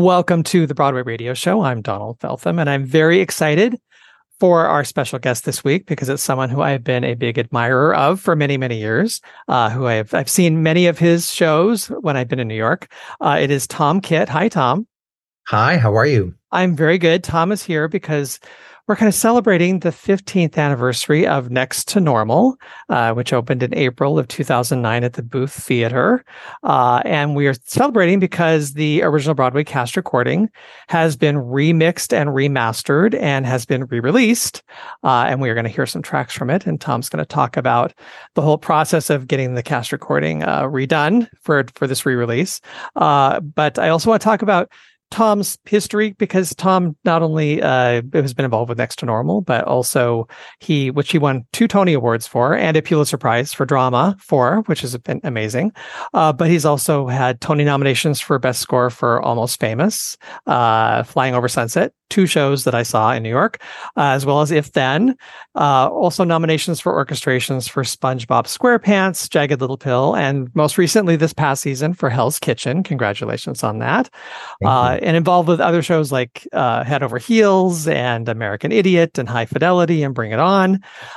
Welcome to the Broadway Radio Show. I'm Donald Feltham, and I'm very excited for our special guest this week because it's someone who I've been a big admirer of for many, many years, who I've seen many of his shows when I've been in New York. It is Tom Kitt. Hi, Tom. Hi, how are you? I'm very good. Tom is here because we're kind of celebrating the 15th anniversary of Next to Normal, which opened in April of 2009 at the Booth Theater. And we are celebrating because the original Broadway cast recording has been remixed and remastered and has been re-released. And we are going to hear some tracks from it. And Tom's going to talk about the whole process of getting the cast recording redone for this re-release. But I also want to talk about Tom's history, because Tom not only has been involved with Next to Normal, but also he won 2 Tony Awards for and a Pulitzer Prize for drama for, which has been amazing. But he's also had Tony nominations for Best Score for Almost Famous, Flying Over Sunset, 2 shows that I saw in New York, as well as If Then. Also nominations for orchestrations for SpongeBob SquarePants, Jagged Little Pill, and most recently this past season for Hell's Kitchen. Congratulations on that. And involved with other shows like Head Over Heels and American Idiot and High Fidelity and Bring It On.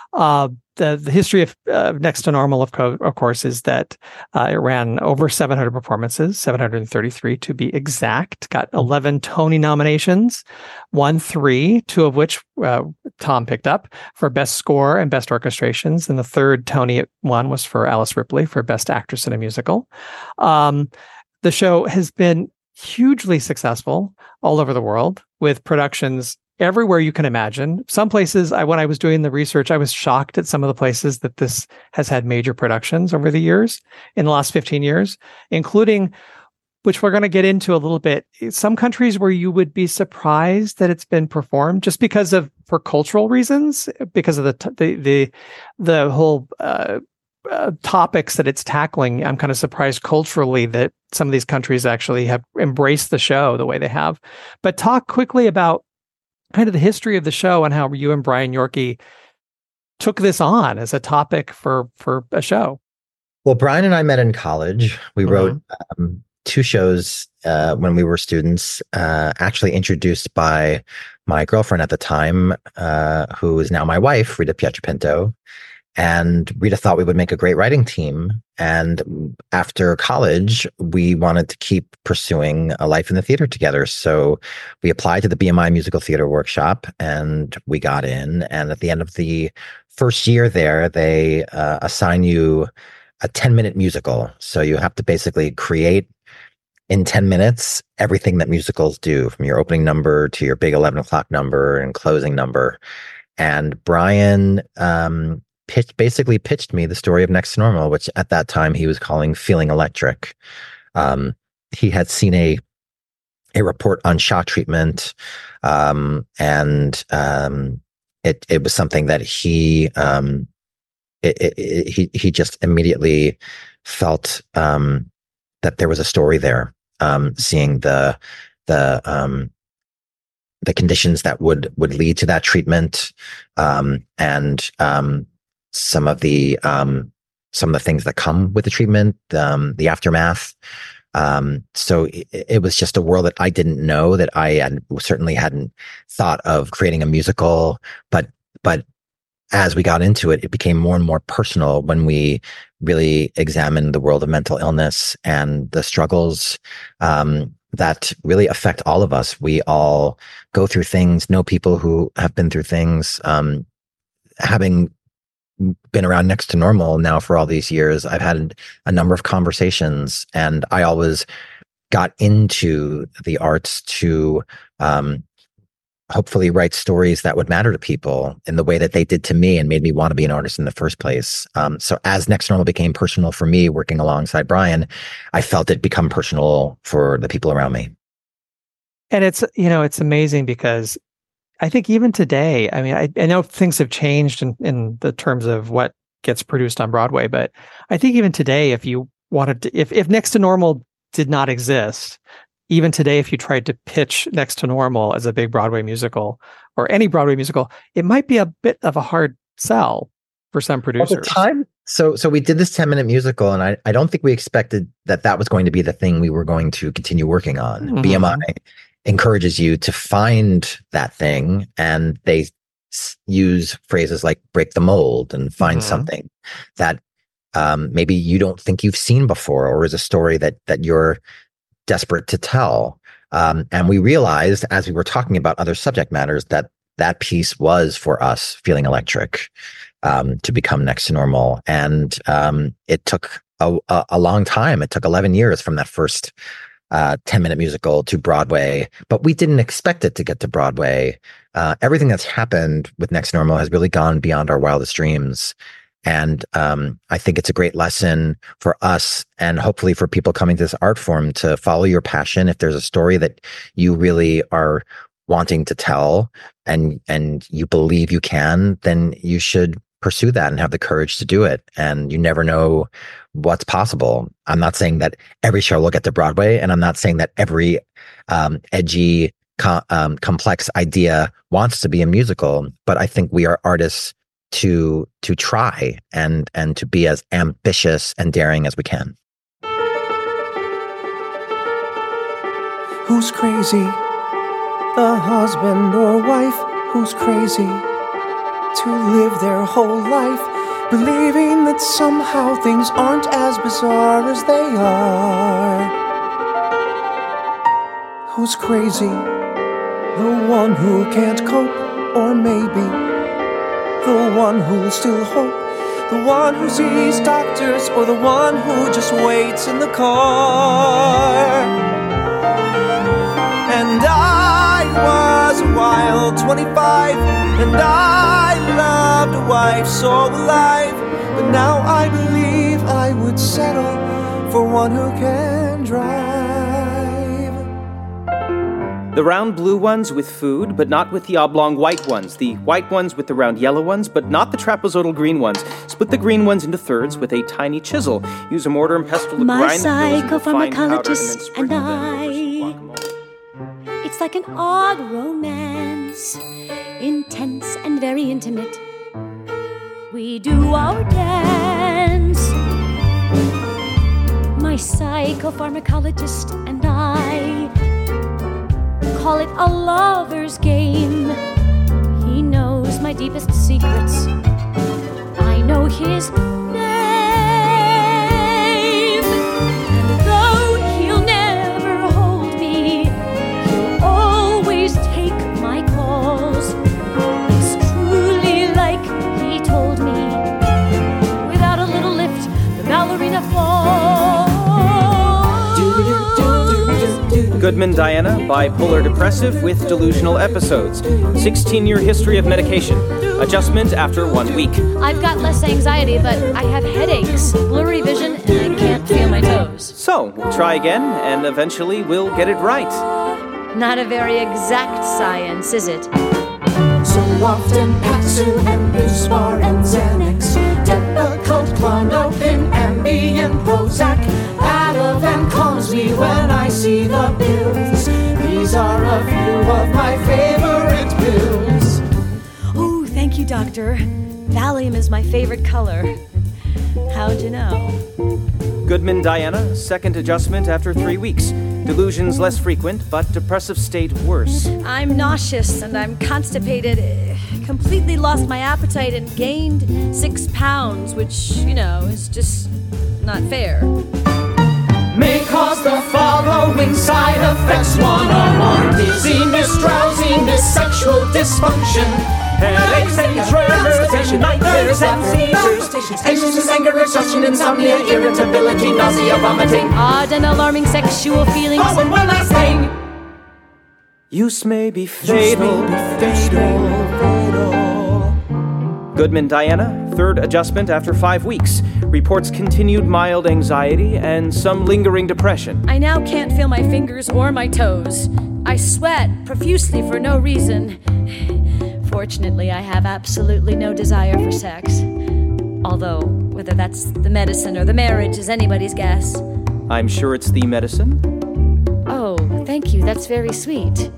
The history of Next to Normal, of course, is that it ran over 700 performances, 733 to be exact, got 11 Tony nominations, won 3, 2 of which Tom picked up for Best Score and Best Orchestrations. And the third Tony it won was for Alice Ripley for Best Actress in a Musical. The show has been hugely successful all over the world with productions everywhere you can imagine. Some places, when I was doing the research, I was shocked at some of the places that this has had major productions over the years, in the last 15 years, including, which we're going to get into a little bit, some countries where you would be surprised that it's been performed just for cultural reasons, because of the whole topics that it's tackling. I'm kind of surprised culturally that some of these countries actually have embraced the show the way they have. But talk quickly about kind of the history of the show and how you and Brian Yorkey took this on as a topic for a show. Well, Brian and I met in college. We wrote 2 shows when we were students, actually introduced by my girlfriend at the time, who is now my wife, Rita Pietropinto. And Rita thought we would make a great writing team. And after college, we wanted to keep pursuing a life in the theater together. So we applied to the BMI Musical Theater Workshop and we got in. And at the end of the first year there, they assign you a 10-minute musical. So you have to basically create in 10 minutes everything that musicals do, from your opening number to your big 11 o'clock number and closing number. And Brian basically pitched me the story of Next to Normal, which at that time he was calling Feeling Electric. He had seen a report on Shaw treatment, and it was something that he just immediately felt that there was a story there, seeing the conditions that would lead to that treatment, and some of the things that come with the treatment, the aftermath. So it was just a world that I didn't know, that I certainly hadn't thought of creating a musical. But as we got into it, it became more and more personal when we really examined the world of mental illness and the struggles that really affect all of us. We all go through things, know people who have been through things. Having been around Next to Normal now for all these years, I've had a number of conversations, and I always got into the arts to hopefully write stories that would matter to people in the way that they did to me and made me want to be an artist in the first place. So as Next to Normal became personal for me, working alongside Brian, I felt it become personal for the people around me. And it's amazing because I think even today, I mean, I know things have changed in the terms of what gets produced on Broadway, but I think even today, if you wanted to, if Next to Normal did not exist, even today, if you tried to pitch Next to Normal as a big Broadway musical or any Broadway musical, it might be a bit of a hard sell for some producers. Well, So we did this 10-minute musical, and I don't think we expected that was going to be the thing we were going to continue working on. Mhm. BMI encourages you to find that thing, and they use phrases like break the mold and find something that maybe you don't think you've seen before, or is a story that you're desperate to tell. And we realized as we were talking about other subject matters that piece was for us, Feeling Electric, to become Next to Normal. And it took a long time. It took 11 years from that first 10-minute musical to Broadway, but we didn't expect it to get to Broadway. Everything that's happened with Next to Normal has really gone beyond our wildest dreams. And I think it's a great lesson for us, and hopefully for people coming to this art form, to follow your passion. If there's a story that you really are wanting to tell and you believe you can, then you should pursue that and have the courage to do it. And you never know what's possible. I'm not saying that every show will get to Broadway, and I'm not saying that every edgy, complex idea wants to be a musical, but I think we are artists to try and to be as ambitious and daring as we can. Who's crazy? The husband or wife who's crazy to live their whole life believing that somehow things aren't as bizarre as they are. Who's crazy? The one who can't cope, or maybe the one who'll still hope, the one who sees doctors, or the one who just waits in the car. And I was a wild 25, and I loved a wife so alive, but now I believe I would settle for one who can drive. The round blue ones with food, but not with the oblong white ones. The white ones with the round yellow ones, but not the trapezoidal green ones. Split the green ones into thirds with a tiny chisel. Use a mortar and pestle to grind the fills into fine powder, and then sprinkle them over guacamole. It's like an odd romance, intense and very intimate. We do our dance. My psychopharmacologist and I call it a lover's game. He knows my deepest secrets. I know his name. And though he'll never hold me, he'll always take my calls. It's truly like he told me. Without a little lift, the ballerina falls. Goodman Diana, bipolar depressive with delusional episodes. 16-year history of medication. Adjustment after 1 week. I've got less anxiety, but I have headaches, blurry vision, and I can't feel my toes. So, we'll try again, and eventually we'll get it right. Not a very exact science, is it? So often Paxil and Buspar and Xanax, Depakote, Klonopin, Ambien, Prozac, Ativan calms me when I see the pills. These are a few of my favorite pills. Oh, thank you, doctor. Valium is my favorite color. How'd you know? Goodman Diana, second adjustment after 3 weeks. Delusions less frequent, but depressive state worse. I'm nauseous and I'm constipated. Completely lost my appetite and gained 6 pounds, which, is just not fair. May cause the following side effects: 1 or more dizziness, drowsiness, sexual dysfunction, headaches and tremors, and nightmares and seizures, anxiousness, anger, exhaustion, insomnia, irritability, nausea, vomiting, odd and alarming sexual feelings. Oh, and one last thing. Use may be fatal. Goodman Diana, third adjustment after 5 weeks. Reports continued mild anxiety and some lingering depression. I now can't feel my fingers or my toes. I sweat profusely for no reason. Fortunately, I have absolutely no desire for sex. Although, whether that's the medicine or the marriage is anybody's guess. I'm sure it's the medicine. Oh, thank you. That's very sweet.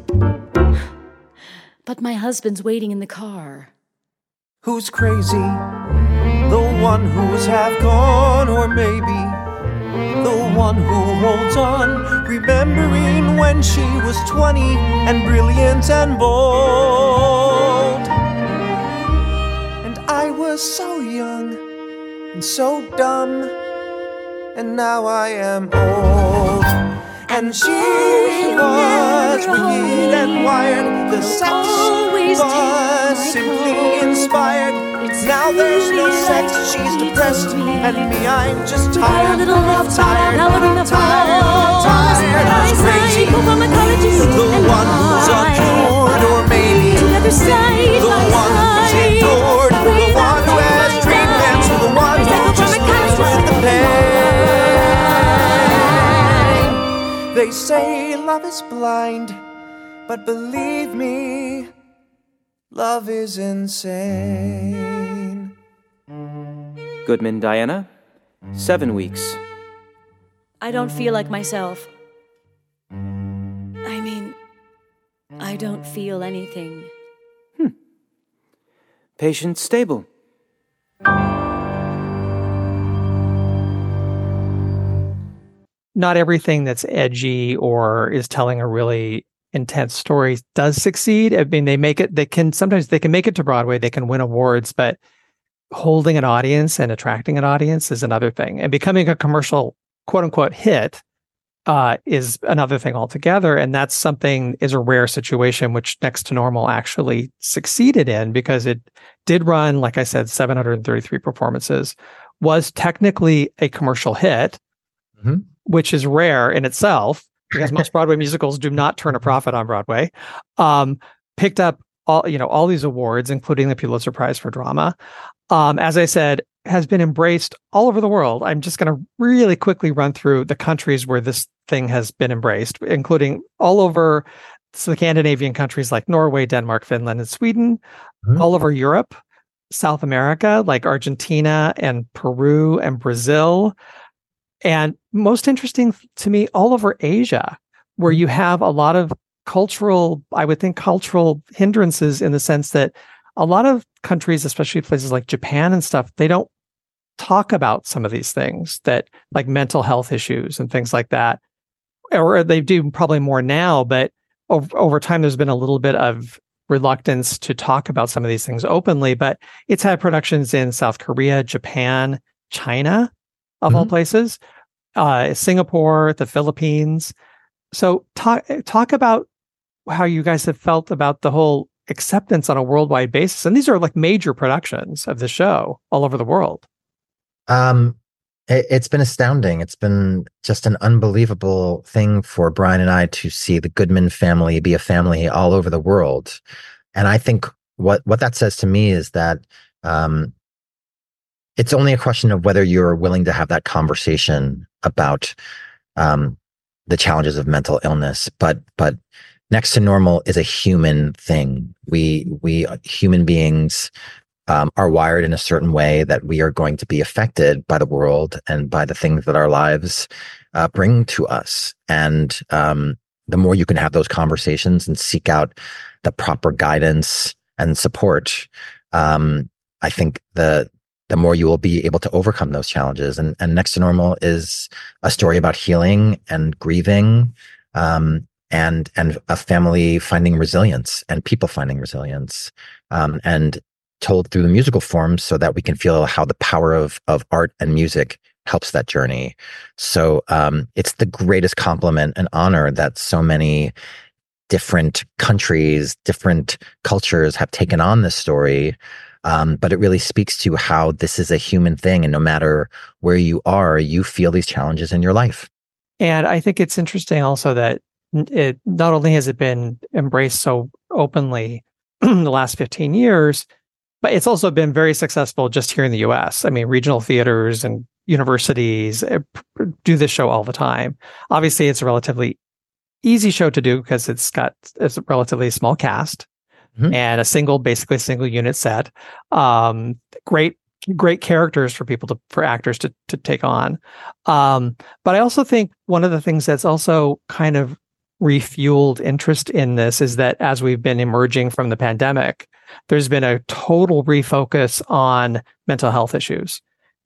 But my husband's waiting in the car. Who's crazy? The one who's half gone, or maybe the one who holds on, remembering when she was 20 and brilliant and bold. And I was so young and so dumb, and now I am old. And she was wicked and wired, the sex was simply inspired. Now there's no sex, she's depressed, and me, I'm just tired, tired, crazy. The one who's uncured, or maybe the one who's ignored, the one who has treatments, the one who just lives with the pain. They say love is blind, but believe me, love is insane. Goodman, Diana. 7 weeks. I don't feel like myself. I mean, I don't feel anything. Patient stable. Not everything that's edgy or is telling a really intense story does succeed. I mean, sometimes they can make it to Broadway, they can win awards, but holding an audience and attracting an audience is another thing. And becoming a commercial, quote unquote, hit is another thing altogether. And that's is a rare situation, which Next to Normal actually succeeded in, because it did run, like I said, 733 performances, was technically a commercial hit, which is rare in itself, because most Broadway musicals do not turn a profit on Broadway. Picked up all these awards, including the Pulitzer Prize for Drama. As I said, has been embraced all over the world. I'm just going to really quickly run through the countries where this thing has been embraced, including all over the Scandinavian countries like Norway, Denmark, Finland, and Sweden, all over Europe, South America, like Argentina and Peru and Brazil. And most interesting to me, all over Asia, where you have a lot of cultural hindrances, in the sense that a lot of countries, especially places like Japan and stuff, they don't talk about some of these things, that like mental health issues and things like that. Or they do probably more now, but over time, there's been a little bit of reluctance to talk about some of these things openly. But it's had productions in South Korea, Japan, China, of all places, Singapore, the Philippines. So talk about how you guys have felt about the whole acceptance on a worldwide basis. And these are like major productions of the show all over the world. It's been astounding. It's been just an unbelievable thing for Brian and I to see the Goodman family be a family all over the world. And I think what that says to me is that it's only a question of whether you're willing to have that conversation about the challenges of mental illness. But Next to Normal is a human thing. We human beings are wired in a certain way that we are going to be affected by the world and by the things that our lives bring to us. And the more you can have those conversations and seek out the proper guidance and support, I think the more you will be able to overcome those challenges. And Next to Normal is a story about healing and grieving, and a family finding resilience and people finding resilience, and told through the musical form, so that we can feel how the power of art and music helps that journey. So it's the greatest compliment and honor that so many different countries, different cultures have taken on this story. But it really speaks to how this is a human thing. And no matter where you are, you feel these challenges in your life. And I think it's interesting also that it not only has it been embraced so openly in the last 15 years, but it's also been very successful just here in the US. I mean, regional theaters and universities do this show all the time. Obviously, it's a relatively easy show to do because it's a relatively small cast and basically a single unit set. Great characters for actors to take on. But I also think one of the things that's also kind of refueled interest in this is that as we've been emerging from the pandemic, there's been a total refocus on mental health issues.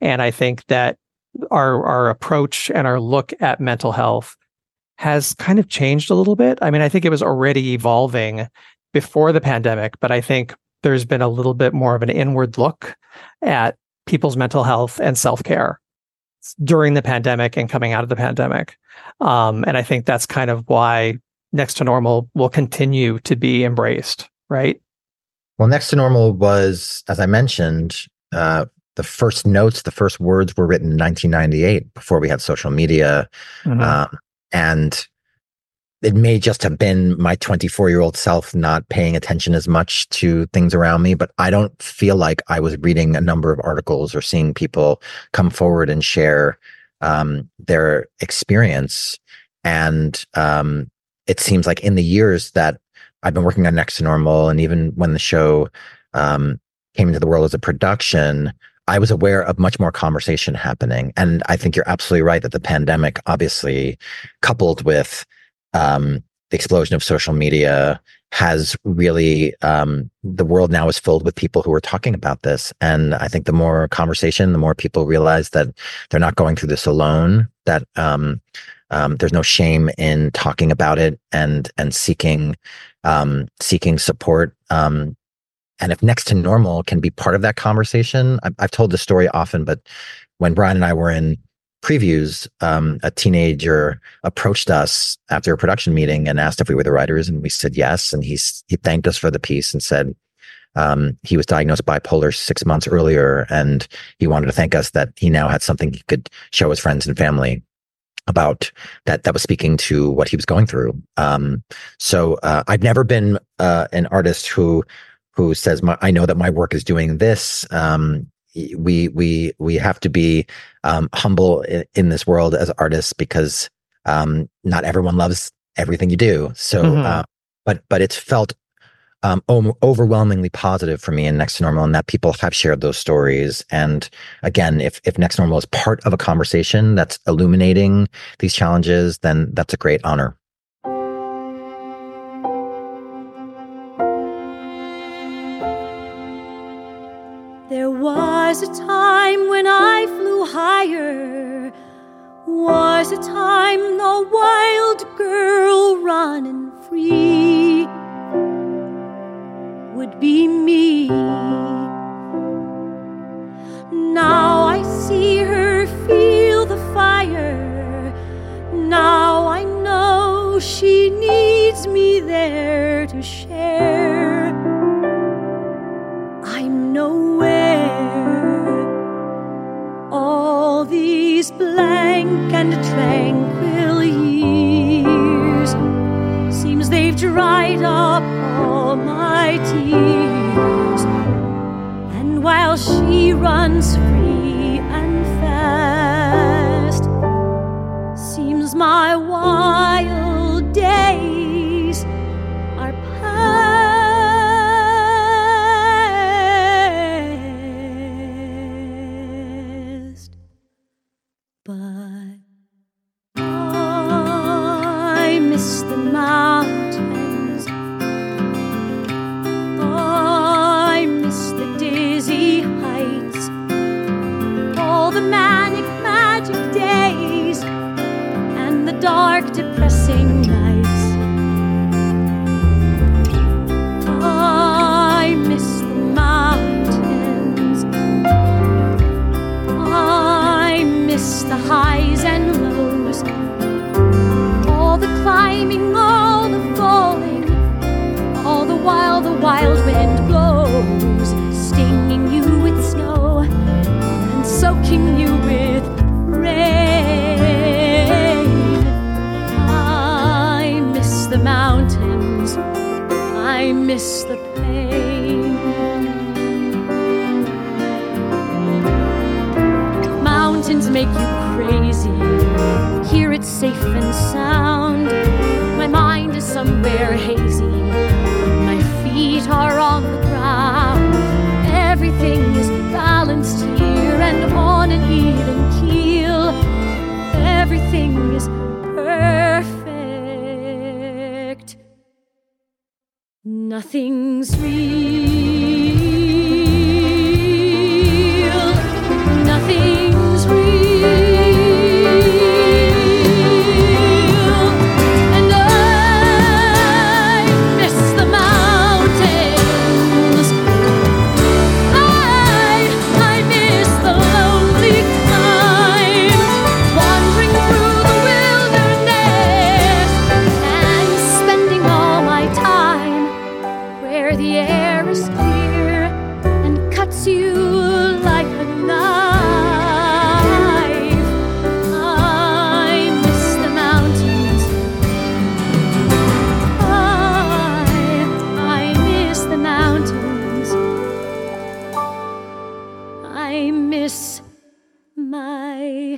And I think that our approach and our look at mental health has kind of changed a little bit. I mean, I think it was already evolving before the pandemic, but I think there's been a little bit more of an inward look at people's mental health and self-care during the pandemic and coming out of the pandemic. And I think that's kind of why Next to Normal will continue to be embraced, right? Well, Next to Normal was, as I mentioned, the first notes, the first words were written in 1998 before we had social media. And it may just have been my 24-year-old self not paying attention as much to things around me, but I don't feel like I was reading a number of articles or seeing people come forward and share their experience. And it seems like in the years that I've been working on Next to Normal, and even when the show came into the world as a production, I was aware of much more conversation happening. And I think you're absolutely right that the pandemic, obviously, coupled with the explosion of social media, has really, the world now is filled with people who are talking about this. And I think the more conversation, the more people realize that they're not going through this alone, that there's no shame in talking about it and seeking support. And if Next to Normal can be part of that conversation, I've told this story often, but when Brian and I were in previews, a teenager approached us after a production meeting and asked if we were the writers, and we said yes. And he thanked us for the piece and said he was diagnosed bipolar 6 months earlier, and he wanted to thank us that he now had something he could show his friends and family about that was speaking to what he was going through. So I've never been an artist who says, I know that my work is doing this. We have to be humble in this world as artists, because not everyone loves everything you do. So, but it's felt overwhelmingly positive for me in Next to Normal, and that people have shared those stories. And again, if Next to Normal is part of a conversation that's illuminating these challenges, then that's a great honor. There was a time when I flew higher, was a time the wild girl running free would be me. Now I see her feel the fire, now I know she needs me there to share. I'm nowhere. All these blank and tranquil years, seems they've dried up all my tears. And while she runs free and fast, seems my wild days are past. But I miss the mountains, I miss the dizzy heights, all the manic magic days and the dark depressing nights. I miss the mountains, I miss the highs and lows, all the climbing, all the falling, all the while the wild wind blows, stinging you with snow and soaking you with rain. I miss the mountains, I miss the pain. Mountains make you crazy, here it's safe and sound. My mind is somewhere hazy, my feet are on the ground. Everything is balanced here and on an even keel. Everything is perfect. Nothing's real. Nothing where the air is clear and cuts you like a knife. I miss the mountains. I miss the mountains. I miss my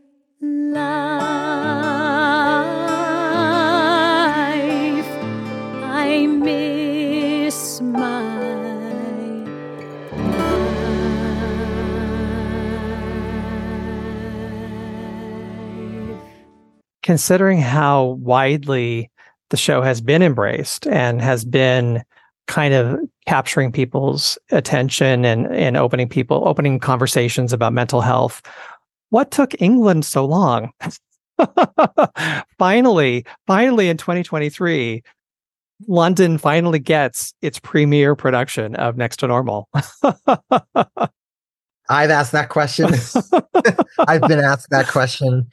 life. I miss my life. Considering how widely the show has been embraced and has been kind of capturing people's attention and opening conversations about mental health, what took England so long? Finally in 2023, London finally gets its premiere production of Next to Normal. I've asked that question. I've been asked that question.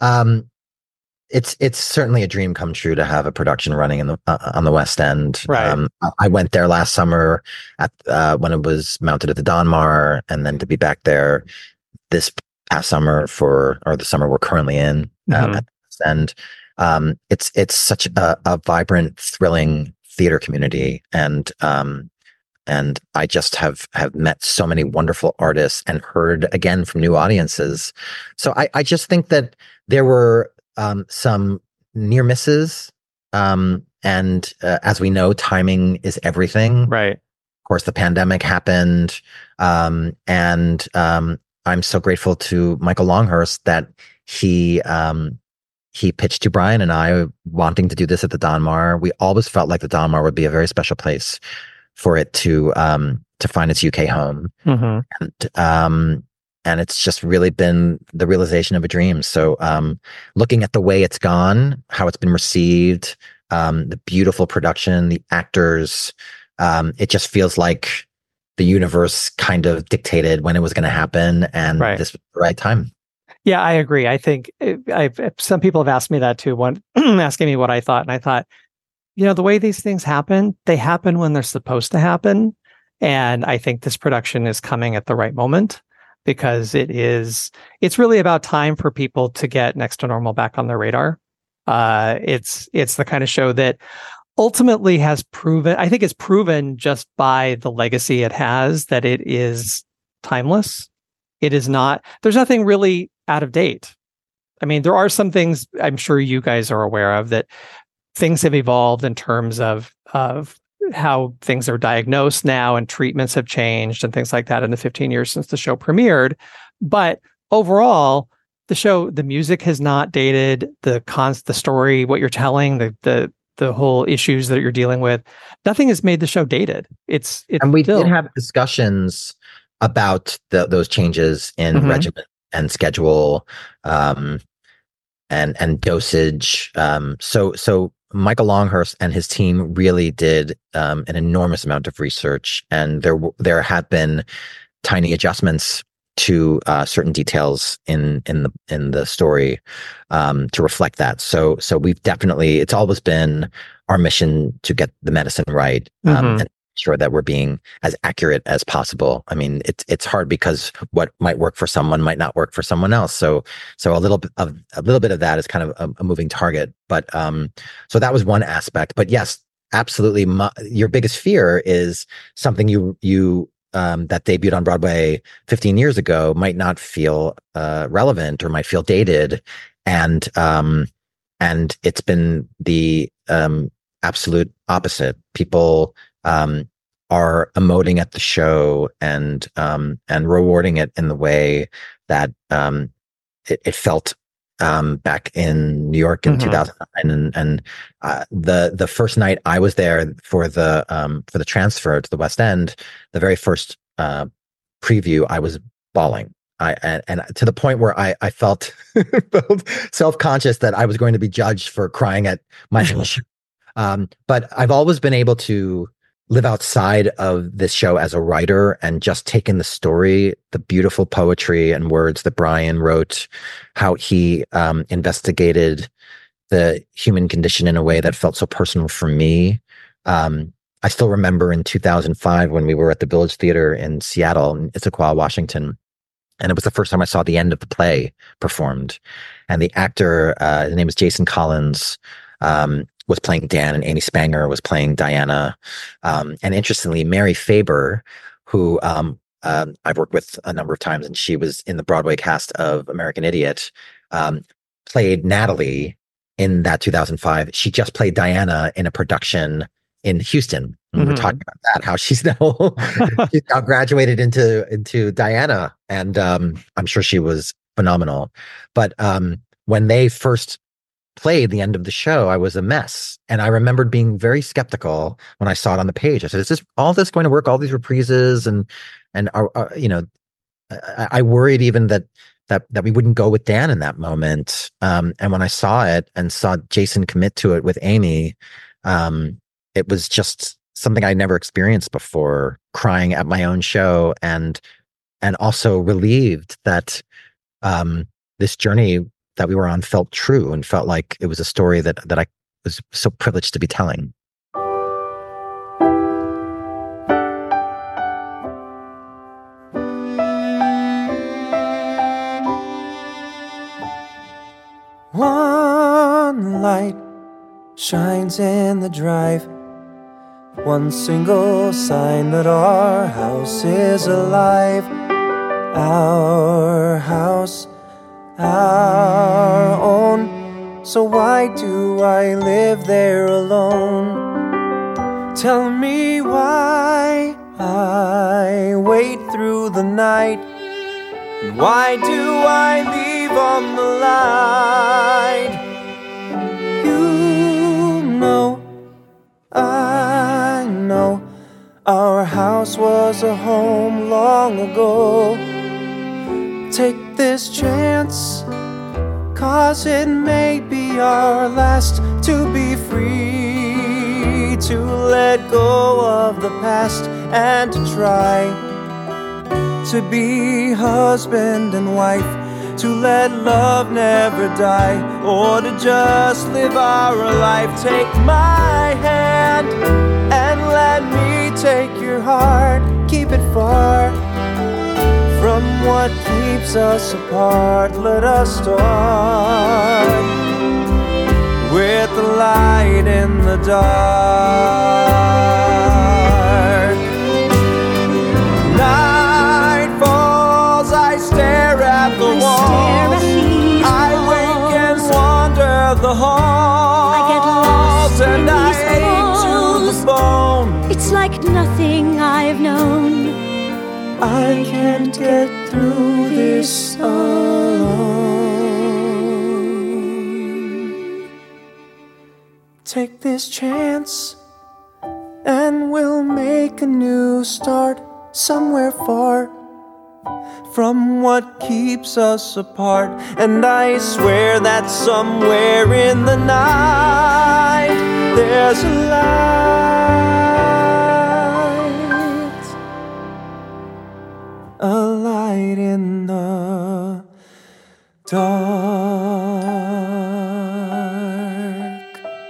It's certainly a dream come true to have a production running in the on the West End. Right. I went there last summer at when it was mounted at the Donmar, and then to be back there this past summer the summer we're currently in at the West End. It's such a vibrant, thrilling theater community, and I just have met so many wonderful artists and heard again from new audiences. So I just think that there were some near misses, and as we know, timing is everything. Right. Of course, the pandemic happened, and I'm so grateful to Michael Longhurst that he pitched to Brian and I wanting to do this at the Donmar. We always felt like the Donmar would be a very special place for it to find its UK home. And it's just really been the realization of a dream. So looking at the way it's gone, how it's been received, the beautiful production, the actors, it just feels like the universe kind of dictated when it was going to happen, and this was the right time. Yeah, I agree. I think some people have asked me that too, asking me what I thought. And I thought, the way these things happen, they happen when they're supposed to happen. And I think this production is coming at the right moment, because it's really about time for people to get Next to Normal back on their radar. It's the kind of show that ultimately has proven, I think it's proven just by the legacy it has, that it is timeless. It is not, there's nothing really out of date. I mean, there are some things I'm sure you guys are aware of, that things have evolved in terms of how things are diagnosed now, and treatments have changed and things like that in the 15 years since the show premiered. But overall, the music has not dated, the story, what you're telling, the whole issues that you're dealing with, nothing has made the show dated. And we did have discussions about those changes in regimen and schedule, and dosage. So Michael Longhurst and his team really did an enormous amount of research, and there have been tiny adjustments to certain details in the story to reflect that. So we've definitely, it's always been our mission to get the medicine right, and sure that we're being as accurate as possible. I mean, it's hard because what might work for someone might not work for someone else. So a little bit of that is kind of a moving target. But so that was one aspect. But yes, absolutely, your biggest fear is something you that debuted on Broadway 15 years ago might not feel relevant, or might feel dated, and it's been the absolute opposite. People are emoting at the show and rewarding it in the way that it felt back in New York in 2009. And the first night I was there for the transfer to the West End, the very first preview, I was bawling. And to the point where I felt self-conscious that I was going to be judged for crying at my show. But I've always been able to live outside of this show as a writer, and just take in the story, the beautiful poetry and words that Brian wrote, how he investigated the human condition in a way that felt so personal for me. I still remember in 2005 when we were at the Village Theater in Seattle, in Issaquah, Washington, and it was the first time I saw the end of the play performed. And the actor, his name is Jason Collins, was playing Dan, and Amy Spanger was playing Diana. And interestingly, Mary Faber, who I've worked with a number of times, and she was in the Broadway cast of American Idiot, played Natalie in that 2005. She just played Diana in a production in Houston. And we were talking about that, how she's now graduated into Diana, and I'm sure she was phenomenal. But when they first played the end of the show, I was a mess, and I remembered being very skeptical when I saw it on the page. I said, "Is this going to work? All these reprises and I worried even that we wouldn't go with Dan in that moment." And when I saw it and saw Jason commit to it with Amy, it was just something I'd never experienced before, crying at my own show, and also relieved that this journey that we were on felt true and felt like it was a story that I was so privileged to be telling. One light shines in the drive, one single sign that our house is alive. Our house, our own. So why do I live there alone? Tell me why I wait through the night, and why do I leave on the line? You know, I know, our house was a home long ago. Take this chance, 'cause it may be our last, to be free, to let go of the past and to try to be husband and wife, to let love never die, or to just live our life. Take my hand and let me take your heart, keep it far from what keeps us apart. Let us start with the light in the dark. Night falls, I stare at the walls, I wake and wander the halls, I get lost and I hate to the bone. It's like nothing I've known. I can't get through this alone. Take this chance, and we'll make a new start somewhere far from what keeps us apart. And I swear that somewhere in the night there's a light in the dark.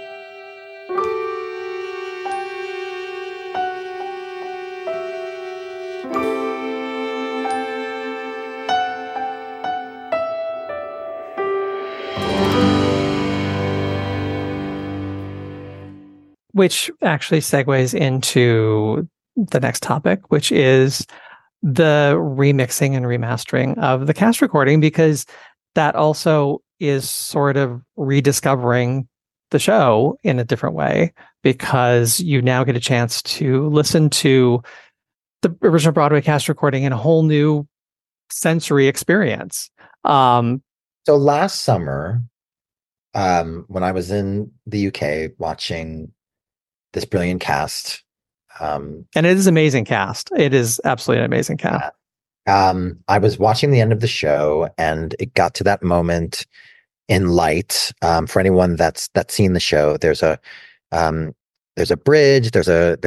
Which actually segues into the next topic, which is the remixing and remastering of the cast recording, because that also is sort of rediscovering the show in a different way, because you now get a chance to listen to the original Broadway cast recording in a whole new sensory experience. So last summer, when I was in the UK watching this brilliant cast, and it is amazing cast. It is absolutely an amazing cast. I was watching the end of the show, and it got to that moment in Light. For anyone that's seen the show, there's a bridge. There's a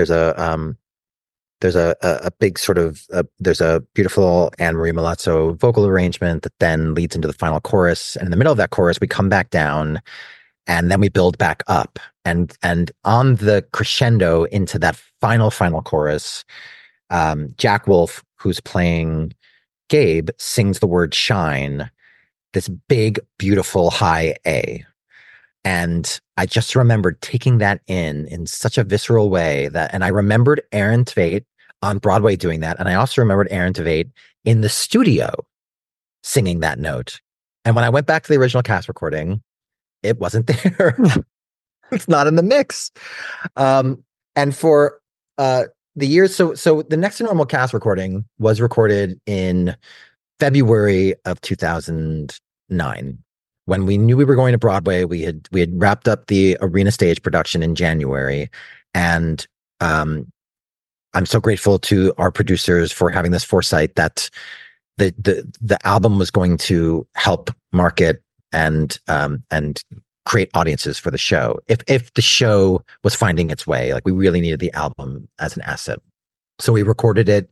big sort of there's a beautiful Anne Marie Milazzo vocal arrangement that then leads into the final chorus. And in the middle of that chorus, we come back down, and then we build back up. And on the crescendo into that final chorus, Jack Wolf, who's playing Gabe, sings the word shine, this big, beautiful high A. And I just remembered taking that in such a visceral way and I remembered Aaron Tveit on Broadway doing that. And I also remembered Aaron Tveit in the studio singing that note. And when I went back to the original cast recording, it wasn't there. It's not in the mix. And for the years, so the Next to Normal cast recording was recorded in February of 2009. When we knew we were going to Broadway, we had wrapped up the arena stage production in January, and I'm so grateful to our producers for having this foresight that the album was going to help market and create audiences for the show. If the show was finding its way, like we really needed the album as an asset, so we recorded it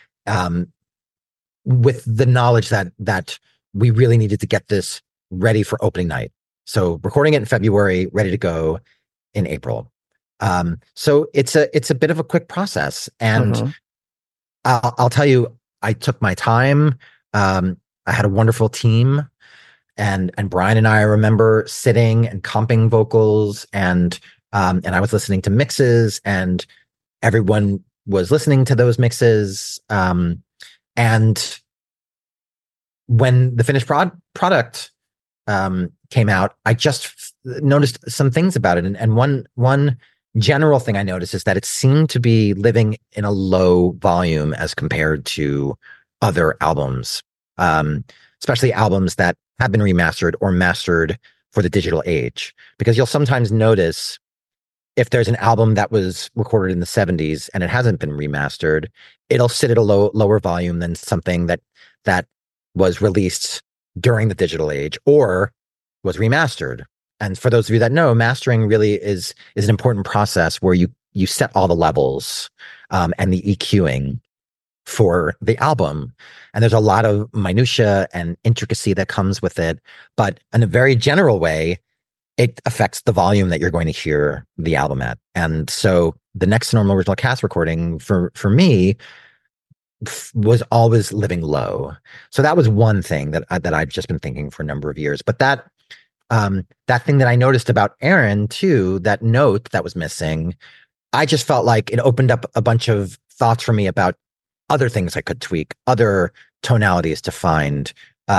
with the knowledge that we really needed to get this ready for opening night. So recording it in February, ready to go in April. So it's a bit of a quick process, and I'll tell you, I took my time. I had a wonderful team, and Brian and I remember sitting and comping vocals, and I was listening to mixes, and everyone was listening to those mixes. And when the finished product came out, I just noticed some things about it. And one general thing I noticed is that it seemed to be living in a low volume as compared to other albums, especially albums that have been remastered or mastered for the digital age. Because you'll sometimes notice if there's an album that was recorded in the 70s and it hasn't been remastered, it'll sit at a lower volume than something that was released during the digital age or was remastered. And for those of you that know, mastering really is an important process where you set all the levels and the EQing for the album. And there's a lot of minutia and intricacy that comes with it. But in a very general way, it affects the volume that you're going to hear the album at. And so the Next to Normal original cast recording for me was always living low. So that was one thing that I've just been thinking for a number of years. But that thing that I noticed about Aaron too, that note that was missing, I just felt like it opened up a bunch of thoughts for me about other things I could tweak, other tonalities to find,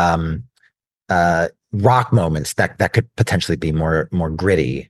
rock moments that could potentially be more gritty,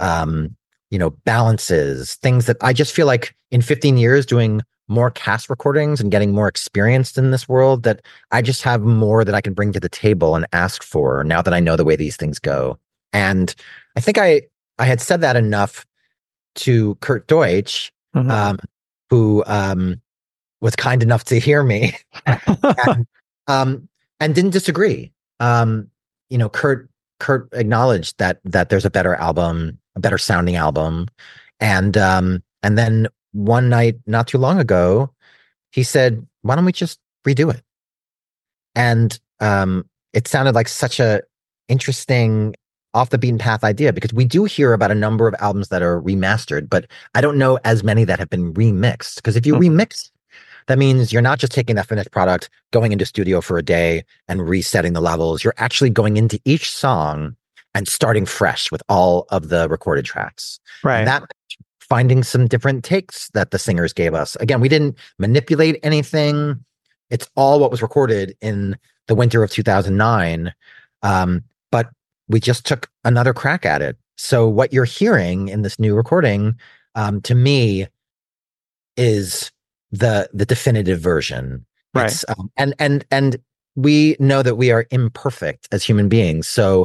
balances, things that I just feel like in 15 years doing more cast recordings and getting more experienced in this world, that I just have more that I can bring to the table and ask for now that I know the way these things go. And I think I had said that enough to Kurt Deutsch, who was kind enough to hear me and didn't disagree. Kurt acknowledged that there's a better album, a better sounding album. And then one night, not too long ago, he said, why don't we just redo it? And it sounded like such a interesting off the beaten path idea, because we do hear about a number of albums that are remastered, but I don't know as many that have been remixed. Because if you remix, that means you're not just taking that finished product, going into studio for a day and resetting the levels. You're actually going into each song and starting fresh with all of the recorded tracks. Right. And that finding some different takes that the singers gave us. Again, we didn't manipulate anything. It's all what was recorded in the winter of 2009. But we just took another crack at it. So what you're hearing in this new recording, to me, is the definitive version. Right. It's, and we know that we are imperfect as human beings. So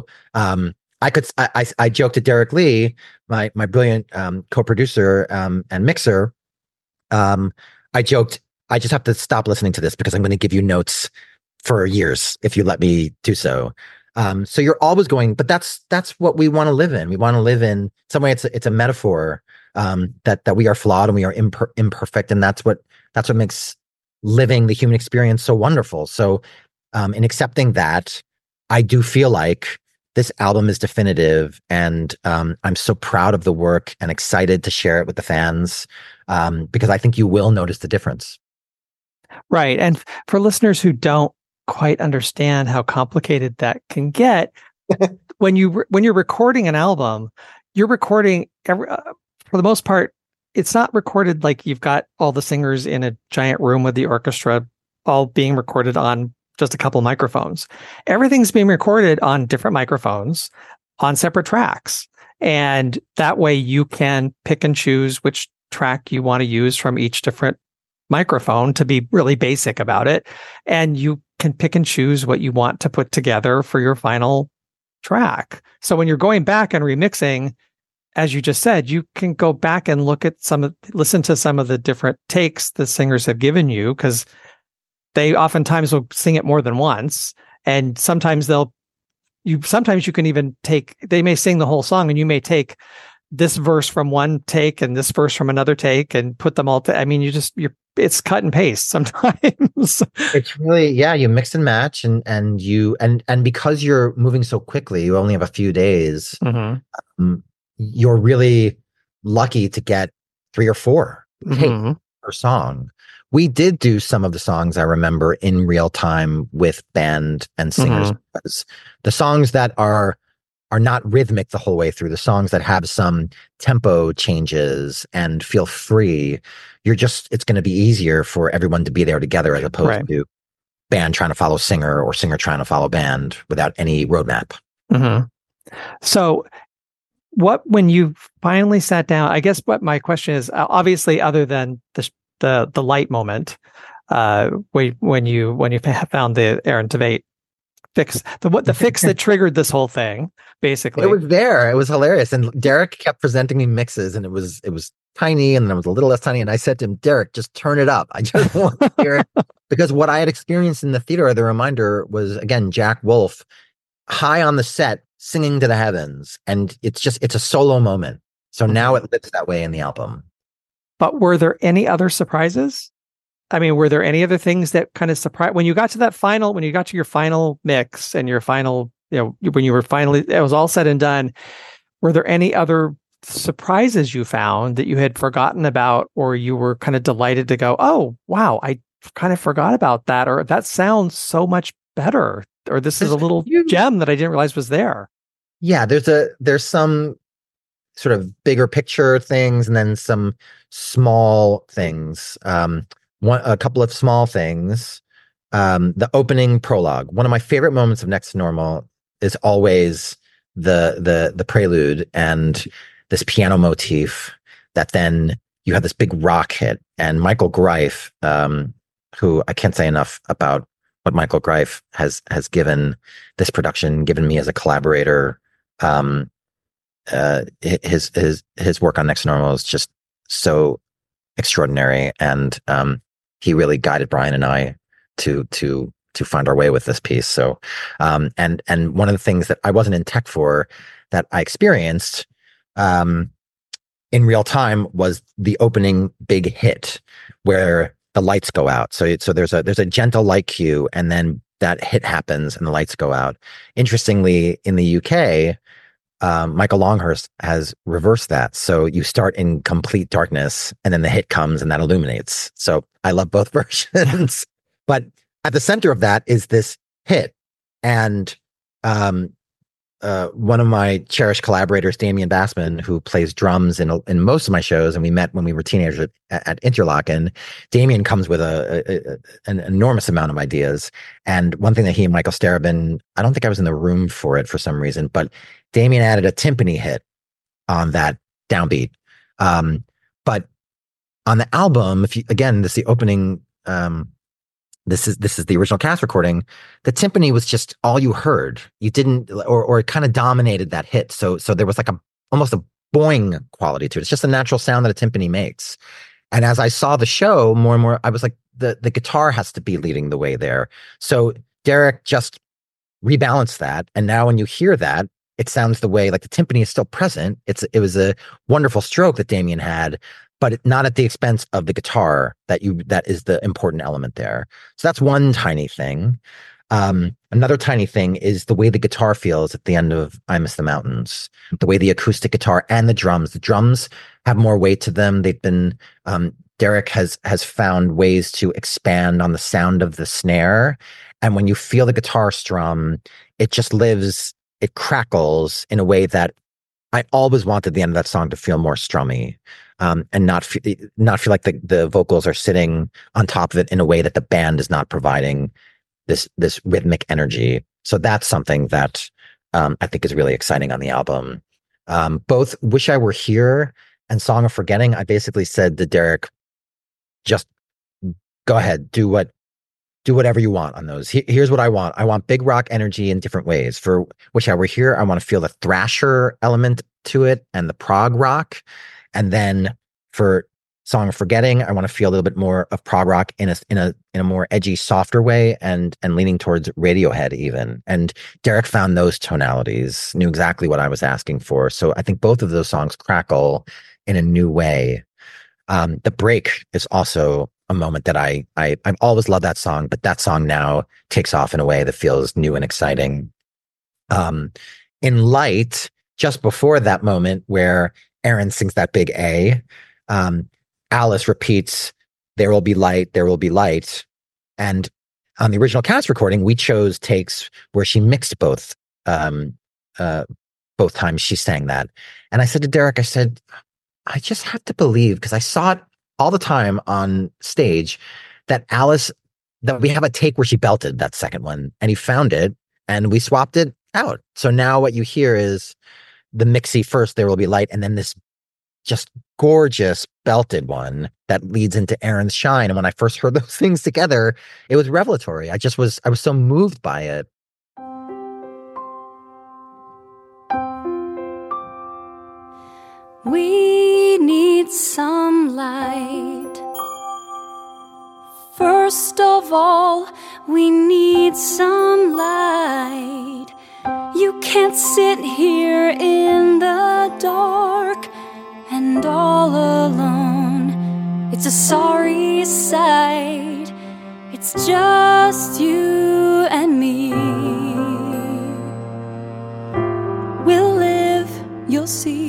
I joked to Derek Lee, my brilliant co-producer and mixer. I joked, I just have to stop listening to this because I'm going to give you notes for years if you let me do so. So you're always going, but that's what we want to live in. We want to live in some way. It's a metaphor that we are flawed and we are imperfect, and that's what makes living the human experience so wonderful. So in accepting that, I do feel like this album is definitive, and I'm so proud of the work and excited to share it with the fans, because I think you will notice the difference. Right. And for listeners who don't quite understand how complicated that can get, when you're recording an album, you're recording for the most part, it's not recorded like you've got all the singers in a giant room with the orchestra all being recorded on just a couple microphones. Everything's being recorded on different microphones on separate tracks. And that way you can pick and choose which track you want to use from each different microphone, to be really basic about it. And you can pick and choose what you want to put together for your final track. So when you're going back and remixing, as you just said, you can go back and listen to some of the different takes the singers have given you, because they oftentimes will sing it more than once. And sometimes you can even they may sing the whole song, and you may take this verse from one take and this verse from another take and put them all it's cut and paste sometimes. It's really, you mix and match, and because you're moving so quickly, you only have a few days. You're really lucky to get 3 or 4 takes per song. We did do some of the songs, I remember, in real time with band and singers. Because the songs that are not rhythmic the whole way through, the songs that have some tempo changes and feel free, it's going to be easier for everyone to be there together, as opposed to band trying to follow singer or singer trying to follow band without any roadmap. So when you finally sat down, I guess what my question is, obviously, other than the light moment, when you found the Aaron Tveit fix, the fix that triggered this whole thing, basically. It was there. It was hilarious. And Derek kept presenting me mixes, and it was tiny, and then it was a little less tiny. And I said to him, Derek, just turn it up. I just want to hear it. Because what I had experienced in the theater, the reminder was, again, Jack Wolf high on the set, singing to the heavens. And it's a solo moment. So now it lives that way in the album. But were there any other surprises? I mean, were there any other things that kind of surprised when you got to your final mix and your final, when you were finally, it was all said and done, were there any other surprises you found that you had forgotten about, or you were kind of delighted to go, oh, wow, I kind of forgot about that, or that sounds so much better, or this is a little gem that I didn't realize was there? Yeah, there's some sort of bigger picture things, and then some small things. A couple of small things. The opening prologue. One of my favorite moments of Next to Normal is always the prelude and this piano motif that then you have this big rock hit. And Michael Greif, who I can't say enough about what Michael Greif has given this production, given me as a collaborator. His work on Next to Normal is just so extraordinary, and he really guided Brian and I to find our way with this piece. So, and one of the things that I wasn't in tech for, that I experienced in real time, was the opening big hit where the lights go out. So there's a gentle light cue, and then that hit happens and the lights go out. Interestingly, in the UK, Michael Longhurst has reversed that. So you start in complete darkness, and then the hit comes and that illuminates. So I love both versions. But at the center of that is this hit. And one of my cherished collaborators, Damian Bassman, who plays drums in most of my shows, and we met when we were teenagers at Interlochen. Damian comes with an enormous amount of ideas. And one thing that he and Michael Starobin, I don't think I was in the room for it for some reason, but Damian added a timpani hit on that downbeat. But on the album, this is the opening. This is the original cast recording. The timpani was just all you heard. You didn't, or it kind of dominated that hit. So there was like almost a boing quality to it. It's just a natural sound that a timpani makes. And as I saw the show more and more, I was like, the guitar has to be leading the way there. So Derek just rebalanced that, and now when you hear that, it sounds the way, like the timpani is still present. It was a wonderful stroke that Damian had, but not at the expense of the guitar that is the important element there. So that's one tiny thing. Another tiny thing is the way the guitar feels at the end of I Miss the Mountains, the way the acoustic guitar and the drums have more weight to them. They've been, Derek has found ways to expand on the sound of the snare. And when you feel the guitar strum, it just lives, it crackles in a way that I always wanted the end of that song to feel more strummy, and not feel like the vocals are sitting on top of it in a way that the band is not providing this rhythmic energy. So that's something that I think is really exciting on the album. Both Wish I Were Here and Song of Forgetting, I basically said to Derek, just go ahead, do whatever you want on those. Here's what I want. I want big rock energy in different ways. For Wish I Were Here, I want to feel the thrasher element to it and the prog rock. And then for Song of Forgetting, I want to feel a little bit more of prog rock in a more edgy, softer way, and leaning towards Radiohead even. And Derek found those tonalities, knew exactly what I was asking for. So I think both of those songs crackle in a new way. The Break is also a moment that I've always loved that song, but that song now takes off in a way that feels new and exciting. In Light, just before that moment where Aaron sings that big A, Alice repeats, "There will be light, there will be light." And on the original cast recording, we chose takes where she mixed both times she sang that. And I said to Derek, I just have to believe, because I saw it all the time on stage, that we have a take where she belted that second one, and he found it and we swapped it out. So now what you hear is the mixy first, "There Will Be Light," and then this just gorgeous belted one that leads into Aaron's Shine. And when I first heard those things together, it was revelatory. I was so moved by it. We need some light. First of all, we need some light. You can't sit here in the dark and all alone. It's a sorry sight. It's just you and me. We'll live, you'll see.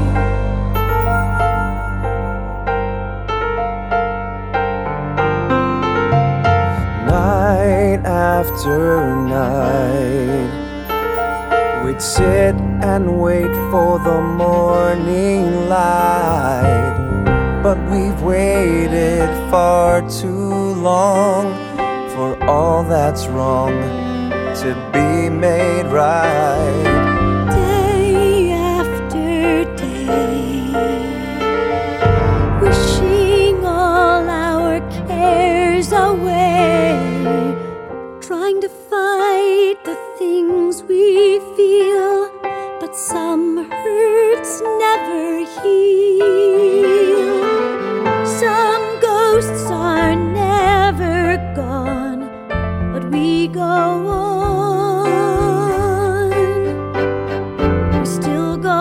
Night after night, we'd sit and wait for the morning light. But we've waited far too long for all that's wrong to be made right. Day after day, wishing all our cares away, trying to fight the things we feel, but some hurts never heal. Some ghosts are never gone, but we go on. We still go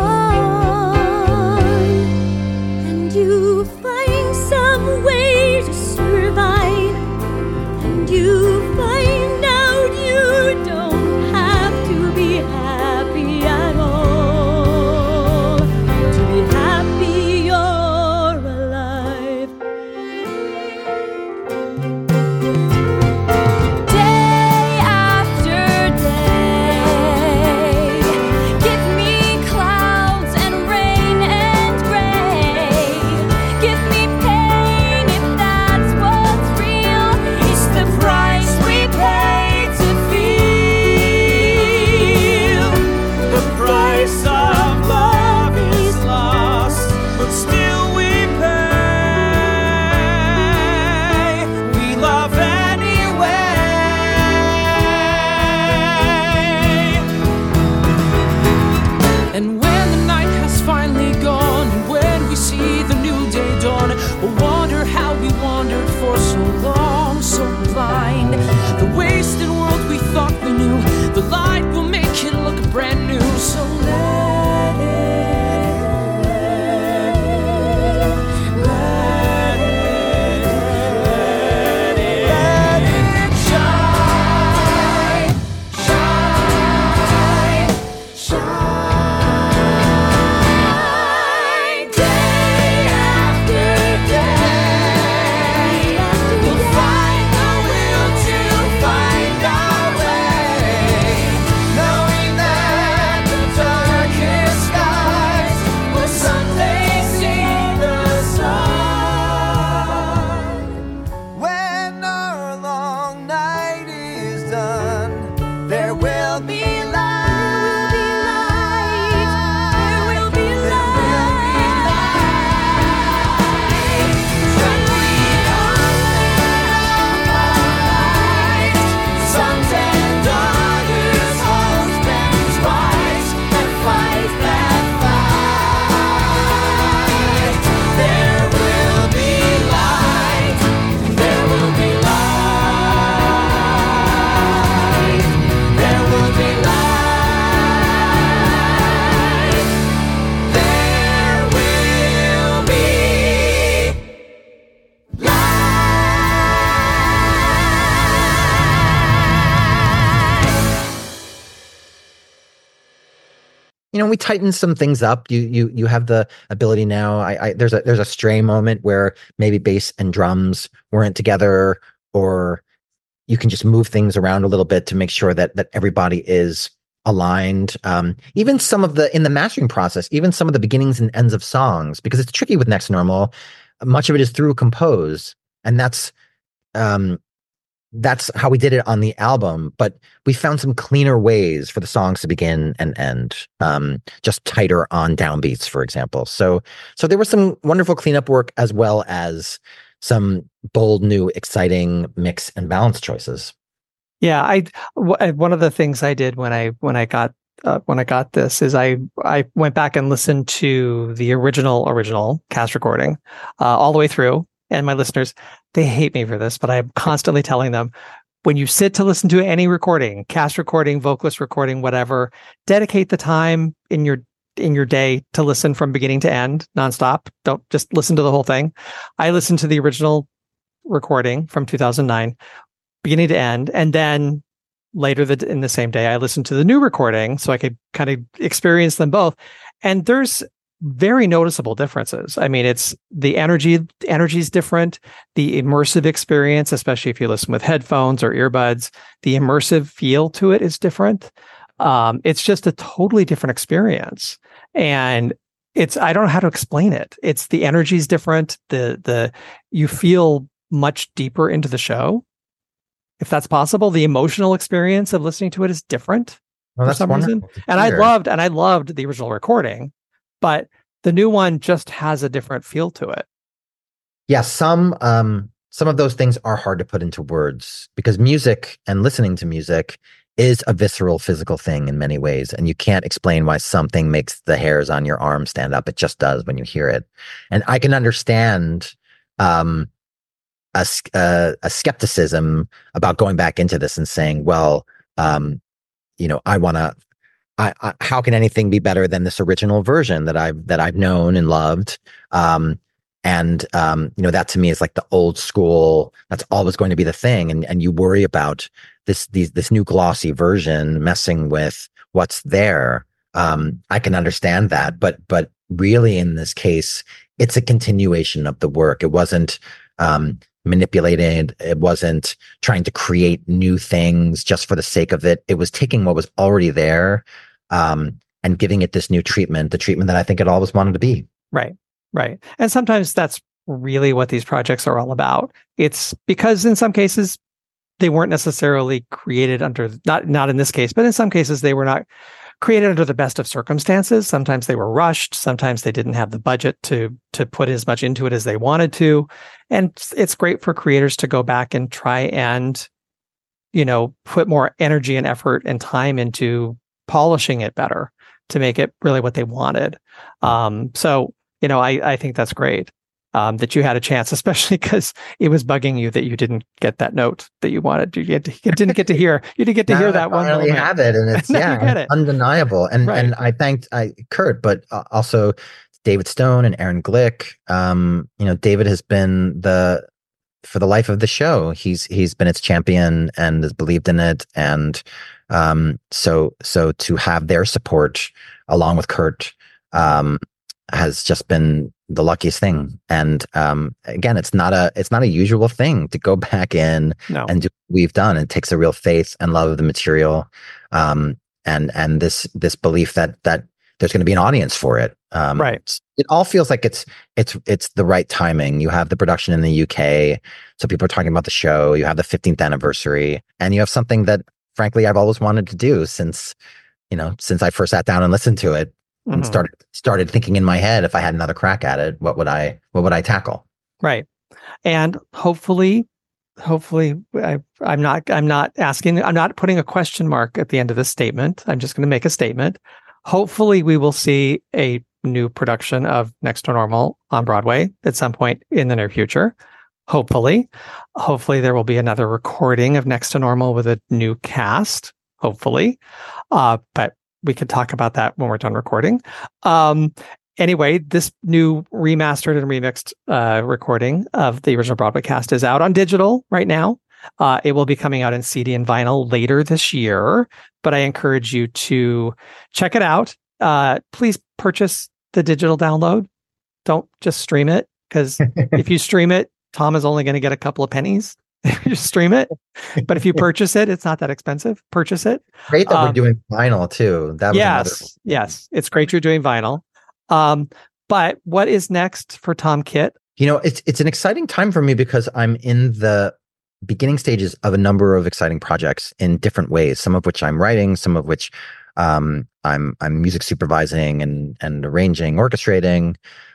on, and you find some way to survive, and you find out you don't have to be happy at all. To be happy, you're alive. Day after day, give me clouds and rain and gray. Give me pain if that's what's real. It's the price we tightened some things up. You have the ability now. There's a stray moment where maybe bass and drums weren't together, or you can just move things around a little bit to make sure that everybody is aligned. Even in the mastering process, even some of the beginnings and ends of songs, because it's tricky with Next to Normal. Much of it is through compose, and that's how we did it on the album. But we found some cleaner ways for the songs to begin and end, just tighter on downbeats, for example. So there was some wonderful cleanup work, as well as some bold, new, exciting mix and balance choices. Yeah, one of the things I did when I got this is I went back and listened to the original cast recording all the way through. And my listeners, they hate me for this, but I'm constantly telling them, when you sit to listen to any recording, cast recording, vocalist recording, whatever, dedicate the time in your day to listen from beginning to end, nonstop. Don't just listen to the whole thing. I listened to the original recording from 2009, beginning to end, and then later in the same day, I listened to the new recording so I could kind of experience them both. And there's very noticeable differences. I mean, it's the energy is different. The immersive experience, especially if you listen with headphones or earbuds, the immersive feel to it is different. It's just a totally different experience. And I don't know how to explain it. It's the energy is different. You feel much deeper into the show, if that's possible. The emotional experience of listening to it is different for some reason. And I loved the original recording, but the new one just has a different feel to it. Yeah, some of those things are hard to put into words, because music and listening to music is a visceral, physical thing in many ways, and you can't explain why something makes the hairs on your arm stand up. It just does when you hear it. And I can understand a skepticism about going back into this and saying, well, how can anything be better than this original version that I've known and loved? That to me is like the old school. That's always going to be the thing, and you worry about this new glossy version messing with what's there. I can understand that, but really in this case, it's a continuation of the work. It wasn't manipulated. It wasn't trying to create new things just for the sake of it. It was taking what was already there and giving it this new treatment, the treatment that I think it always wanted to be. Right. And sometimes that's really what these projects are all about. It's because in some cases they weren't necessarily created under, not in this case, but in some cases they were not created under the best of circumstances. Sometimes they were rushed. Sometimes they didn't have the budget to put as much into it as they wanted to. And it's great for creators to go back and try and, put more energy and effort and time into polishing it better to make it really what they wanted. I think that's great that you had a chance, especially because it was bugging you that you didn't get that note that you wanted. You didn't get to hear. You didn't get to hear that one. I finally have it, and it's undeniable. And right. And I thanked Kurt, but also David Stone and Aaron Glick. David has been for the life of the show. He's been its champion and has believed in it, and so to have their support along with Kurt has just been the luckiest thing. And again, it's not a usual thing to go back in and do what we've done. It takes a real faith and love of the material, and this belief that there's going to be an audience for it. Right. It all feels like it's the right timing. You have the production in the UK, so people are talking about the show. You have the 15th anniversary, and you have something that, frankly, I've always wanted to do since I first sat down and listened to it. And started thinking in my head, if I had another crack at it, what would I tackle? Right. And hopefully I'm not putting a question mark at the end of this statement. I'm just going to make a statement. Hopefully we will see a new production of Next to Normal on Broadway at some point in the near future. Hopefully there will be another recording of Next to Normal with a new cast. Hopefully. But we could talk about that when we're done recording. Anyway, this new remastered and remixed recording of the original Broadway cast is out on digital right now. It will be coming out in CD and vinyl later this year, but I encourage you to check it out please purchase the digital download. Don't just stream it, because if you stream it, Tom is only going to get a couple of pennies. You stream it, but if you purchase it, it's not that expensive. Purchase it. Great that we're doing vinyl too. That was yes, it's great you're doing vinyl. But what is next for Tom Kitt? It's an exciting time for me because I'm in the beginning stages of a number of exciting projects in different ways. Some of which I'm writing, some of which I'm music supervising and arranging, orchestrating.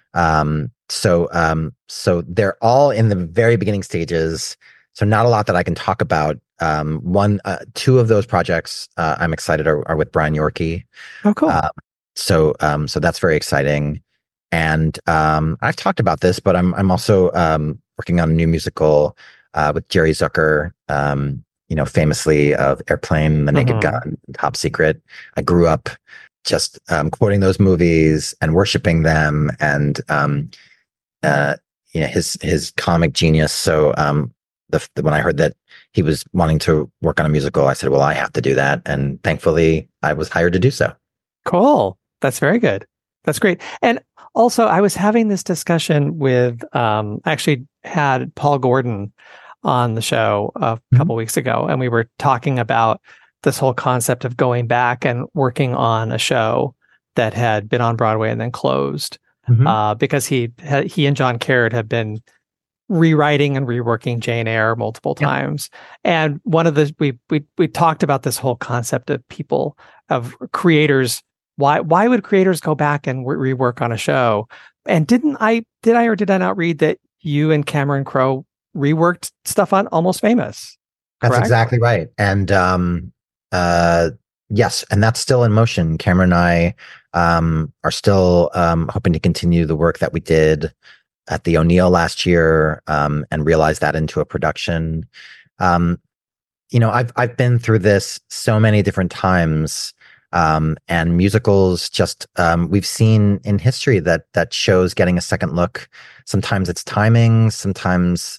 So they're all in the very beginning stages. So not a lot that I can talk about. Two of those projects I'm excited are with Brian Yorkey. Oh, cool. So that's very exciting. And I've talked about this, but I'm also working on a new musical with Jerry Zucker. Famously of Airplane, The Naked Gun, Top Secret. I grew up just quoting those movies and worshiping them, and his comic genius. So when I heard that he was wanting to work on a musical, I said, well, I have to do that. And thankfully I was hired to do so. Cool. That's very good. That's great. And also I was having this discussion with, actually had Paul Gordon on the show a couple weeks ago, and we were talking about this whole concept of going back and working on a show that had been on Broadway and then closed, because he and John Caird have been rewriting and reworking Jane Eyre multiple times. And one of the we talked about this whole concept of people, of creators. Why would creators go back and rework on a show? And did I or did I not read that you and Cameron Crowe reworked stuff on Almost Famous? That's correct? Exactly right. And yes, and that's still in motion. Cameron and I are still hoping to continue the work that we did at the O'Neill last year, and realize that into a production. I've been through this so many different times, and musicals just we've seen in history that shows getting a second look. Sometimes it's timing. Sometimes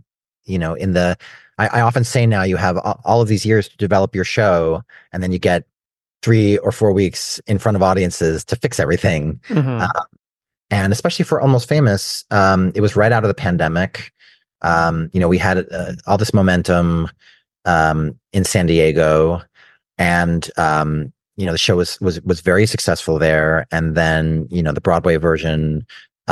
I often say now you have all of these years to develop your show, and then you get 3 or 4 weeks in front of audiences to fix everything. And especially for Almost Famous, it was right out of the pandemic. We had all this momentum in San Diego, and the show was very successful there. And then the Broadway version,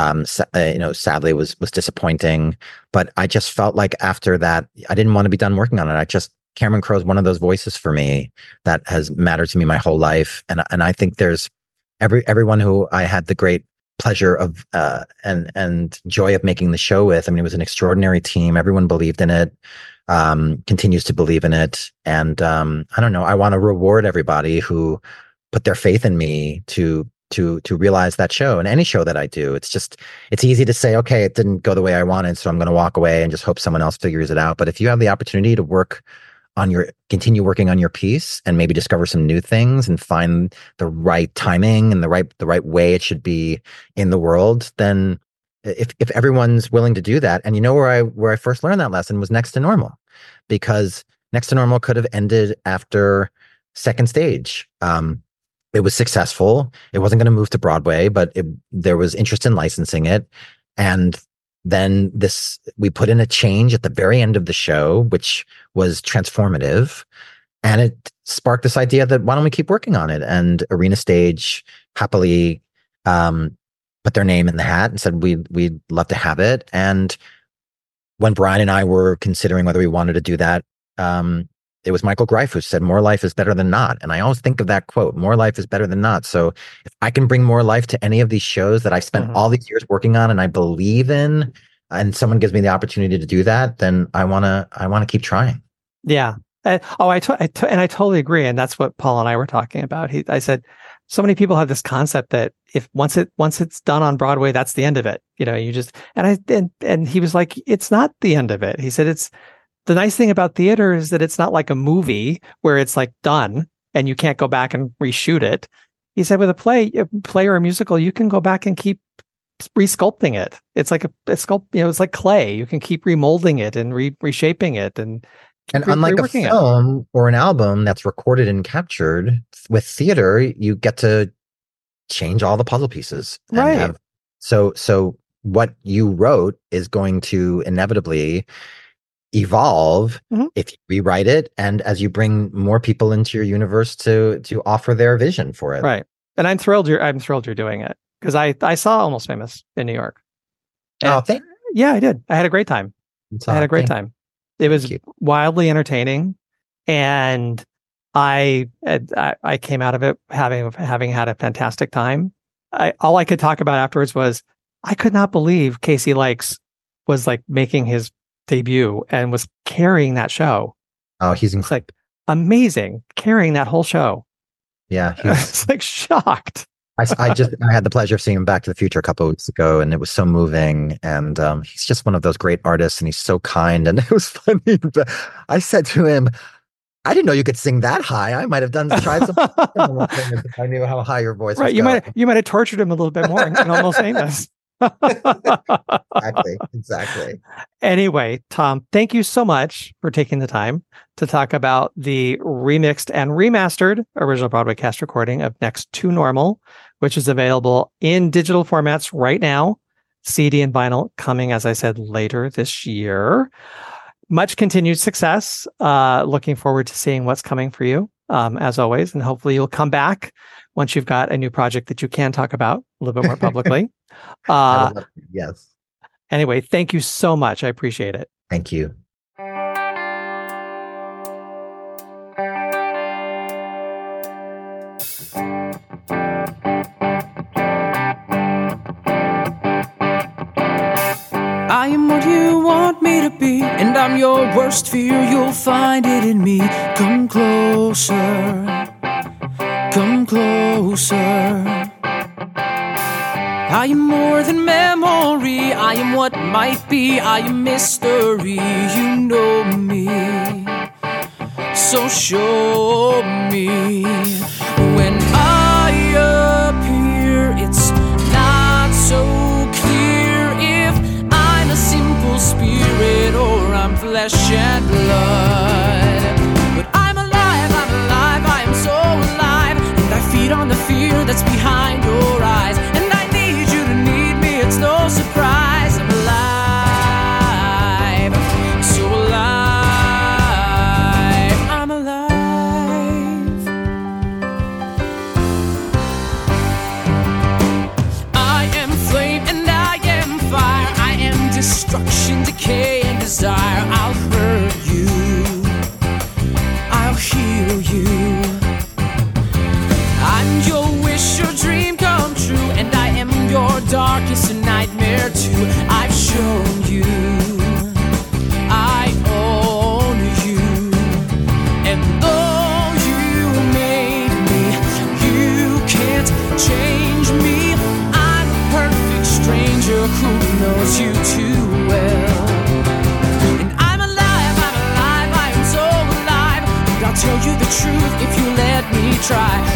sadly was disappointing. But I just felt like after that, I didn't want to be done working on it. Cameron Crowe is one of those voices for me that has mattered to me my whole life, and I think there's everyone who I had the great pleasure of and joy of making the show with. I mean, it was an extraordinary team. Everyone believed in it, continues to believe in it. And I don't know, I want to reward everybody who put their faith in me to realize that show. And any show that I do, it's easy to say, okay, it didn't go the way I wanted, so I'm going to walk away and just hope someone else figures it out. But if you have the opportunity to continue working on your piece and maybe discover some new things and find the right timing and the right way it should be in the world, then if everyone's willing to do that. And where I first learned that lesson was Next to Normal, because Next to Normal could have ended after second stage. It was successful. It wasn't going to move to Broadway, but there was interest in licensing it. And then we put in a change at the very end of the show, which was transformative. And it sparked this idea that why don't we keep working on it? And Arena Stage happily put their name in the hat and said, we'd love to have it. And when Brian and I were considering whether we wanted to do that, it was Michael Greif who said, more life is better than not. And I always think of that quote, more life is better than not. So if I can bring more life to any of these shows that I spent all these years working on and I believe in, and someone gives me the opportunity to do that, then I want to keep trying. Yeah. I totally agree. And that's what Paul and I were talking about. I said, so many people have this concept that if once it's done on Broadway, that's the end of it. And he was like, it's not the end of it. He said, the nice thing about theater is that it's not like a movie where it's like done and you can't go back and reshoot it. He said with a play or a musical, you can go back and keep resculpting it. It's like it's like clay. You can keep remolding it and reshaping it. And unlike a film or an album that's recorded and captured, with theater, you get to change all the puzzle pieces. And Right. So what you wrote is going to inevitably evolve if you rewrite it, and as you bring more people into your universe to offer their vision for it. Right. And I'm thrilled you're doing it, because I saw Almost Famous in New York. And yeah, I did. I had a great time. I had a great time. It was wildly entertaining, and I came out of it having had a fantastic time. All I could talk about afterwards was I could not believe Casey Likes was like making his debut and was carrying that show. Oh, he's like amazing, carrying that whole show. Yeah, he's like shocked. I had the pleasure of seeing him Back to the Future a couple of weeks ago, and it was so moving. And he's just one of those great artists, and he's so kind. And it was funny. But I said to him, I didn't know you could sing that high. I might have tried some. I knew how high your voice was. Right, you might have tortured him a little bit more in Almost Famous. Exactly. Anyway, Tom, thank you so much for taking the time to talk about the remixed and remastered original Broadway cast recording of Next to Normal, which is available in digital formats right now, CD and vinyl coming, as I said, later this year. Much continued success. Looking forward to seeing what's coming for you, as always, and hopefully you'll come back once you've got a new project that you can talk about a little bit more publicly. Yes. Anyway, thank you so much. I appreciate it. Thank you. I am what you want me to be, and I'm your worst fear. You'll find it in me. Come closer. Come closer. I am more than memory. I am what might be. I am mystery. You know me, so show me. When I appear, it's not so clear if I'm a simple spirit or I'm flesh and blood. But I'm alive, I am so alive, and I feed on the fear that's behind your eyes. And I need you to need me, it's no surprise. I'm alive, so alive, I'm alive. I am flame and I am fire. I am destruction, decay, and desire. I'll hurt you, I'll heal you. I'm your wish, your dream come true, and I am your darkest nightmare too. I've shown you, I own you, and though you made me, you can't change me. I'm a perfect stranger who knows you too well. And I'm alive, I am so alive, and I'll tell you the truth if you let me try.